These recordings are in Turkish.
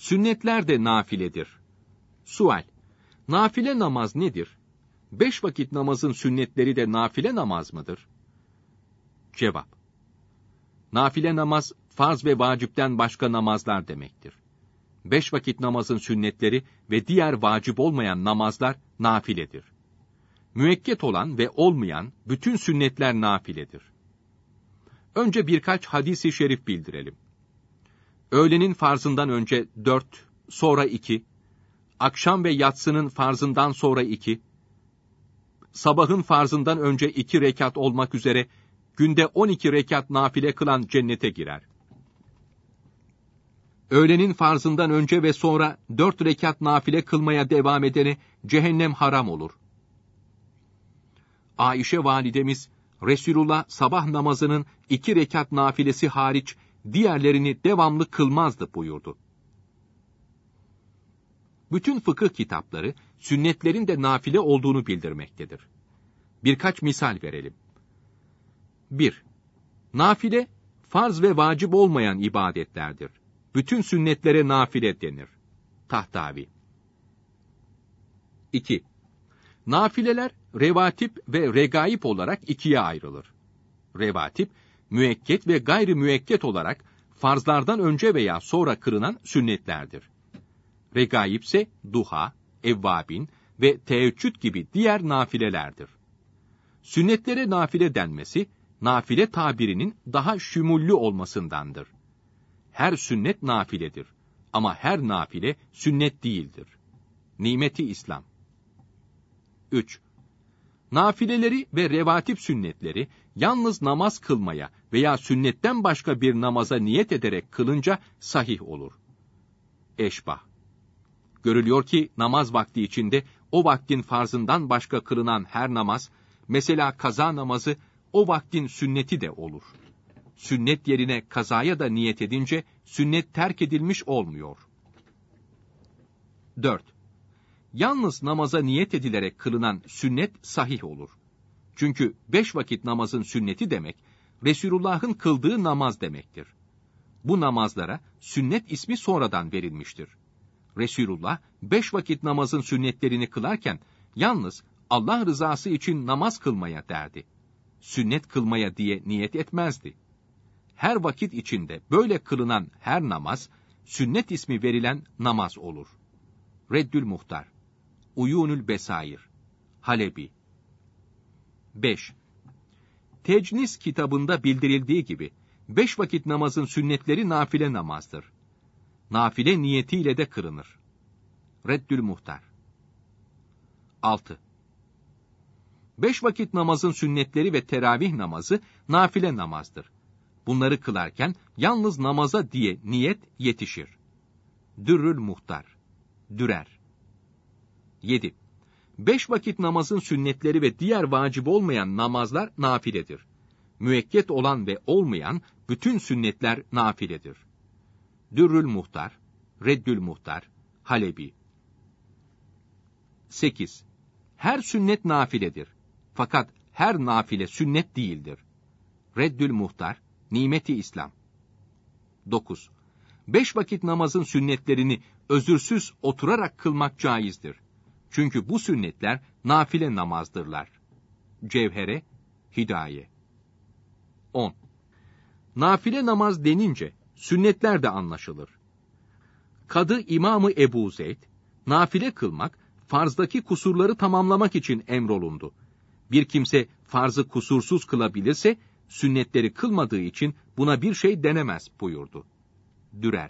Sünnetler de nafiledir. Sual: Nafile namaz nedir? 5 vakit namazın sünnetleri de nafile namaz mıdır? Cevap: Nafile namaz, farz ve vacipten başka namazlar demektir. 5 vakit namazın sünnetleri ve diğer vacip olmayan namazlar nafiledir. Müekket olan ve olmayan bütün sünnetler nafiledir. Önce birkaç hadis-i şerif bildirelim. Öğlenin farzından önce 4, sonra 2, akşam ve yatsının farzından sonra 2, sabahın farzından önce 2 rekat olmak üzere günde 12 rekat nafile kılan cennete girer. Öğlenin farzından önce ve sonra 4 rekat nafile kılmaya devam edene cehennem haram olur. Ayşe validemiz, Resulullah sabah namazının 2 rekat nafilesi hariç diğerlerini devamlı kılmazdı buyurdu. Bütün fıkıh kitapları sünnetlerin de nafile olduğunu bildirmektedir. Birkaç misal verelim. 1. Nafile, farz ve vacip olmayan ibadetlerdir. Bütün sünnetlere nafile denir. Tahtavi. 2. Nafileler, revatip ve regaib olarak ikiye ayrılır. Revatip, müekket ve gayri müekket olarak farzlardan önce veya sonra kılınan sünnetlerdir. Regaib ise duha, evvabin ve teheccüd gibi diğer nafilelerdir. Sünnetlere nafile denmesi, nafile tabirinin daha şumullü olmasındandır. Her sünnet nafiledir ama her nafile sünnet değildir. Nimeti İslam. 3. Nafileleri ve revatip sünnetleri yalnız namaz kılmaya veya sünnetten başka bir namaza niyet ederek kılınca sahih olur. Eşbah. Görülüyor ki namaz vakti içinde o vaktin farzından başka kılınan her namaz, mesela kaza namazı, o vaktin sünneti de olur. Sünnet yerine kazaya da niyet edince sünnet terk edilmiş olmuyor. 4. Yalnız namaza niyet edilerek kılınan sünnet sahih olur. Çünkü 5 vakit namazın sünneti demek, Resulullah'ın kıldığı namaz demektir. Bu namazlara sünnet ismi sonradan verilmiştir. Resulullah 5 vakit namazın sünnetlerini kılarken, yalnız Allah rızası için namaz kılmaya derdi. Sünnet kılmaya diye niyet etmezdi. Her vakit içinde böyle kılınan her namaz, sünnet ismi verilen namaz olur. Reddül Muhtar, Uyûnül Besair, Halebi. 5. Tecnis kitabında bildirildiği gibi, 5 vakit namazın sünnetleri nafile namazdır. Nafile niyetiyle de kılınır. Reddül Muhtar. 6. 5 vakit namazın sünnetleri ve teravih namazı nafile namazdır. Bunları kılarken yalnız namaza diye niyet yetişir. Dürrül Muhtar, Dürer. 7. 5 vakit namazın sünnetleri ve diğer vacip olmayan namazlar nafiledir. Müekket olan ve olmayan bütün sünnetler nafiledir. Dürrül Muhtar, Reddül Muhtar, Halebi. 8. Her sünnet nafiledir. Fakat her nafile sünnet değildir. Reddül Muhtar, Nimeti İslam. 9. 5 vakit namazın sünnetlerini özürsüz oturarak kılmak caizdir. Çünkü bu sünnetler nafile namazdırlar. Cevhere, Hidaye. 10. Nafile namaz denince sünnetler de anlaşılır. Kadı İmamı Ebu Zeyd, nafile kılmak, farzdaki kusurları tamamlamak için emrolundu. Bir kimse farzı kusursuz kılabilirse, sünnetleri kılmadığı için buna bir şey denemez buyurdu. Dürer.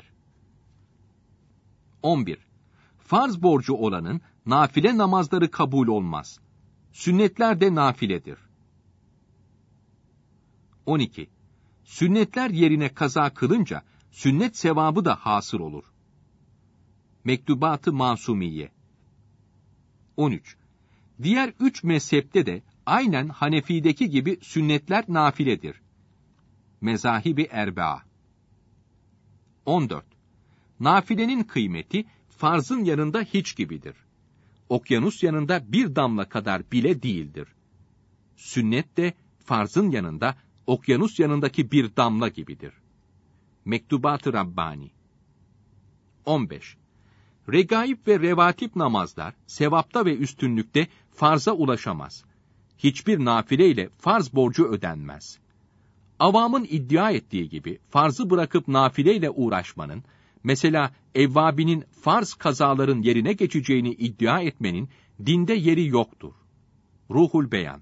11. Farz borcu olanın nafile namazları kabul olmaz. Sünnetler de nafiledir. 12. Sünnetler yerine kaza kılınca, sünnet sevabı da hasıl olur. Mektubat-ı Masumiye. 13. Diğer 3 mezhepte de aynen Hanefi'deki gibi sünnetler nafiledir. Mezahib-i Erbaa. 14. Nafilenin kıymeti farzın yanında hiç gibidir. Okyanus yanında bir damla kadar bile değildir. Sünnet de farzın yanında okyanus yanındaki bir damla gibidir. Mektubat-ı Rabbani. 15. Regaib ve revatip namazlar, sevapta ve üstünlükte farza ulaşamaz. Hiçbir nafile ile farz borcu ödenmez. Avamın iddia ettiği gibi, farzı bırakıp nafileyle uğraşmanın, mesela evvabinin farz kazaların yerine geçeceğini iddia etmenin, dinde yeri yoktur. Ruhul Beyan.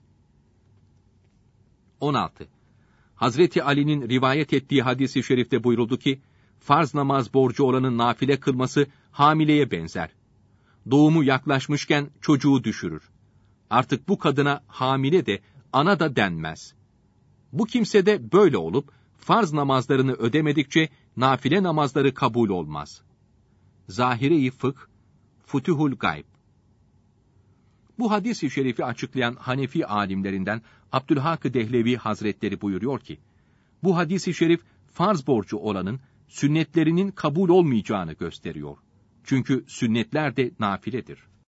16. Hazreti Ali'nin rivayet ettiği hadis-i şerifte buyuruldu ki, farz namaz borcu olanın nafile kılması hamileye benzer. Doğumu yaklaşmışken çocuğu düşürür. Artık bu kadına hamile de, ana da denmez. Bu kimse de böyle olup, farz namazlarını ödemedikçe, nafile namazları kabul olmaz. Zahire-i Fıkh, Futuhul Gayb. Bu hadis-i şerifi açıklayan Hanefi alimlerinden Abdülhak Dehlevi Hazretleri buyuruyor ki, bu hadis-i şerif farz borcu olanın sünnetlerinin kabul olmayacağını gösteriyor. Çünkü sünnetler de nafiledir.